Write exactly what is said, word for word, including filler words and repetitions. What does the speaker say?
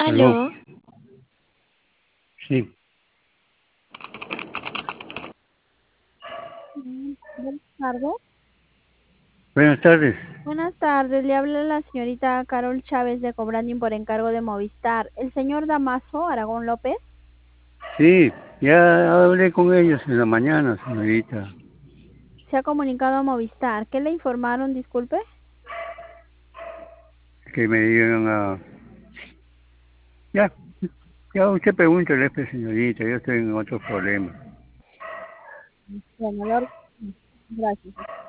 Aló, Aló, sí, mm, buenas tardes. buenas tardes. Buenas tardes, le habla la señorita Carol Chávez de Cobranding por encargo de Movistar. ¿El señor Damaso Aragón López? Sí, ya hablé con ellos en la mañana, señorita, Se ha comunicado a Movistar. ¿Qué le informaron, disculpe? que me iban a... Ya, ya usted pregúntele, pues, señorita, yo estoy en otros problemas. Bueno, lo- gracias.